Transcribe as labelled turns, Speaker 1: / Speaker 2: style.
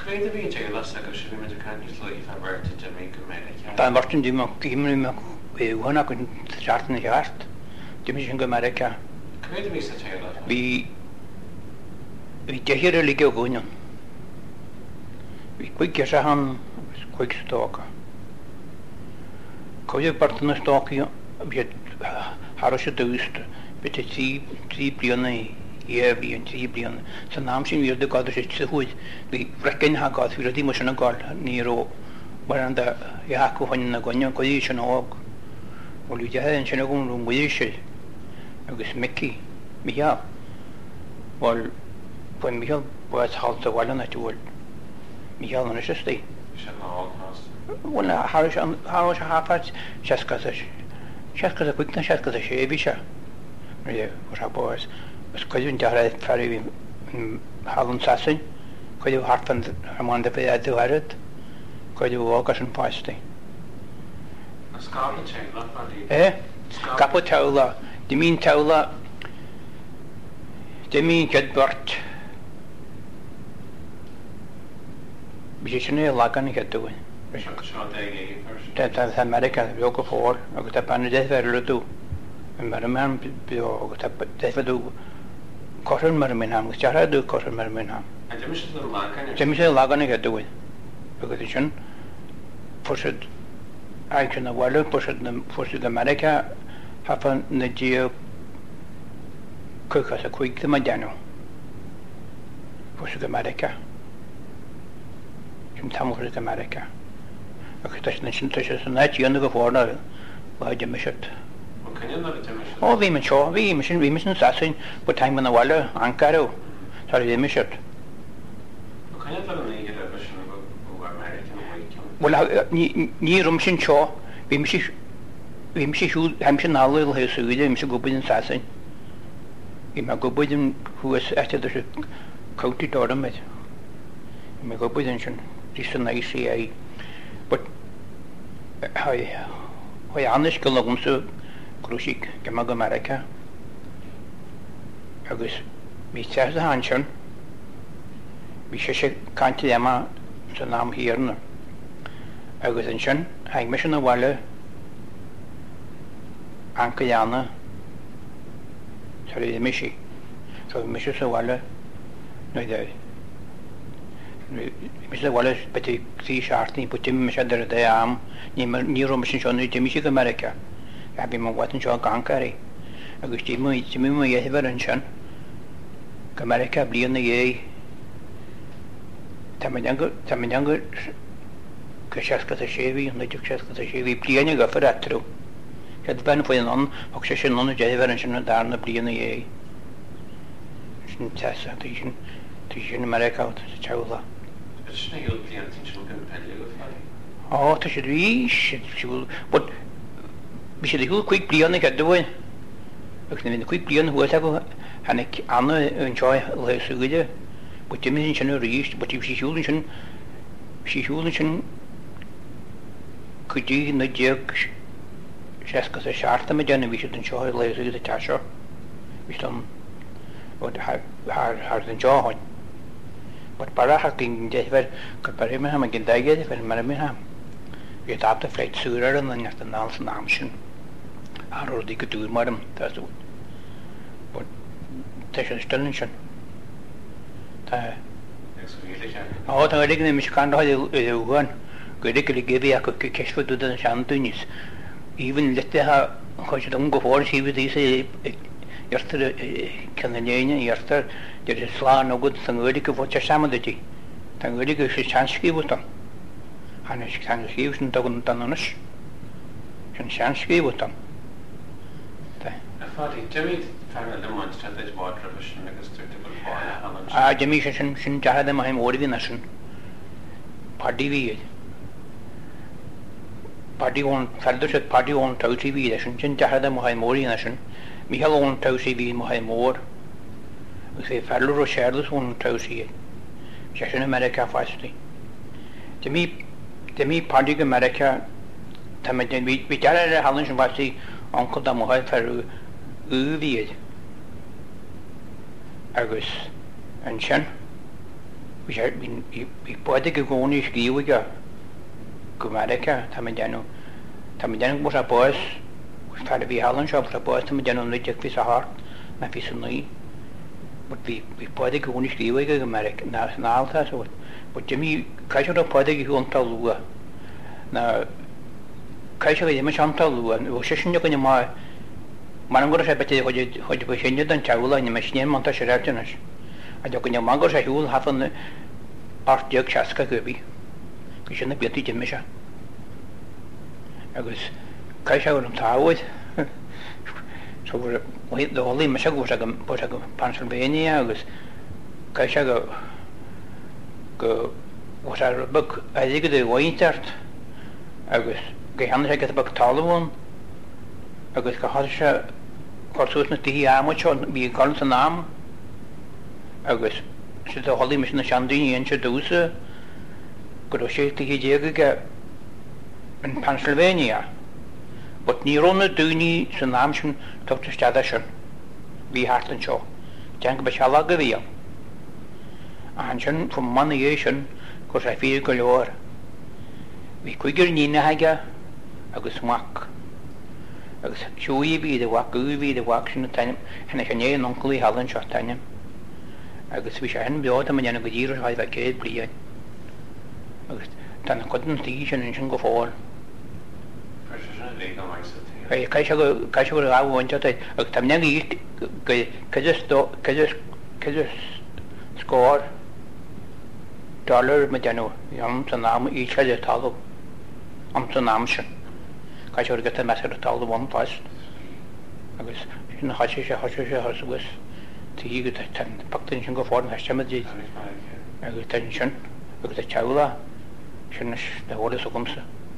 Speaker 1: Credo vi che la sa che si vede che anche lo fa verte Jamaica America.
Speaker 2: Dan Martin di mo gimri mo wana kun chartn jast. Jimmy Shinga America.
Speaker 1: Credo vi sa che la.
Speaker 2: Vi tehir lige gunyon. Vi quick han quick stock. Koje partner stock vi haroshe dust. Bitte tri blione vi en tri blione. Så namshin vi det gader sig hud. Vi rekken ha gad vi det motion gal niro baranda ya ko honna gonyo ko yishon og. Och lu jahen shno gon rum wishi. Agus mekki. Mia. Wal when Michael was halt wala na tuol. Michael na shesti. Wala harish hafat shaskazach. Shaskaza quick na shaskaza shebisha. Yeah, what I was. Was kajun jara fari halun sasin. Kaju hartvan amanda pe adu harat. Kaju wakasan pasti.
Speaker 1: Scarlet chain not body.
Speaker 2: Capotaula. Dimin taula. Dimin gedbart. Bishne lagan gedu. That's America, Yoko for, or the Panade Verlutu. And Maraman, or the Cotton Merminham, which I do Cotton Merminham.
Speaker 1: And Jimmy
Speaker 2: Jimmy Lagan gedu. Because it shouldn't push it. I can well push it America happen the geo cook as a quick the Madano. Push it America. Tamil America. Okay, that's nation touches and that you undergo for now. Why you miss it? Oh, we mission assassin, but time on the water, Ankaro. Sorry, they miss it. Well, near Rumshin Shaw, we miss Hampshire now little house, we didn't go with an assassin. We might go with him who was at the county tournament. We may go with him. This is nice, but I honest go so Krusik, Gamag America. I guess we says the Hanshan. We should can't yama, so now I'm here. I guess in Shan, I mission a walla Ankayana. Sorry, the Mishi. So Missus a walla, no doubt. Mr. Wallace, but he sees Shartney, put him Mishadder de Am, near Mission Shon, Jimmy America. I've been watching John Gankari. I wish Jimmy ever and Shan. America, Bleon the Yay. Tamananga, Kashaska the Shavy, and the Jukaska the Shavy, Plianiga for that true. Had been for an oxygen on the Javer and Shan down the Bleon the Yay. Tessa, Tishin America, Chowla. Oh, to should be, she will, but we should do quick Bleon at the way. Looking in the quick Bleon, whatever, and Anna enjoy less good, but Jimmy shouldn't reach, but if she shouldn't, could you in the jerk, Shaska a shart them again, and we should enjoy less good at Tasha. We don't, but hard enjoy. But para hacking Jever could Parimham again Dagged for Maraminham. We had the flight sooner and then the Nance Namshin. I already could do madam, that's what. But Tasha Stellinson. Oh, the regular Mishkanda one. Good give you a cash for to the Shantunis. Even let the have don't go for she with this yesterday Canadian yesterday. There is sla no good Tangurika for Chasamadity. Tangurika is Shansky with them. And it's Shansky was not on Tanonish. And Shansky with them.
Speaker 1: I thought Jimmy found a demonstrated water vision like a suitable
Speaker 2: Jimmy Shin Jahadam, I'm already nation. Party V. Party on Faldus party on Tausi V. Shin Jahadam, I'm already nation. Michael on Tausi V. Mohamor. We say Fallor or Sharless one Tausi. Session America firstly. To me, Party America, we tell her Hallish and Vasi, Uncle Damohai for Uvied. Agus and Shen. vi pode que com unis skriviga America tamidano bus a boys started vi Halland shop a boys tamidano no check fi hard na fi sunni but vi pode que unis skriviga America na alta so but Jimmy kaisho da pode que on talua na kaisho que me chanta lua o sheshinyo que ma manangor sa pete hoje peshenyo dan chaula ni machine monta sheratanas a do que mangor sa hul hafan art jök chaska gobi que na biati jemesha agus kaisho on tawid so we the only mashago sa Pennsylvania agus kaisho go was a book I think the wintert agus ge han sé get bag talún agus go hasise choúna tí amachon bí gan san nám agus si a holí mis na seandaíon se dúsa go sé tí déige in Pennsylvania, but ní ronna dúní san nám sin tuta stada sin bhí hartlan seo tean go be se lag go bhí an sin fu manna sin go sé fi go leir hí chuigur nína haige agus mac agus siúí bí de wa gúhí de wa sin tanim hena chané an oncolí Halland seo tanim agus bhí sé hen beáta man go ddír haid bheith céad blian agus tána chudan tí sin go fáil caiise go áhhainte agus tam neí ceidir scóir dollar me denú am san nám í cheidir talú am san nám sin caiisiú get me a talú bhaáist agus sin haise sé agus tí go ten paktain sin go fáin heistemidí agus ten sin agus a teula sin de bhla so gomsa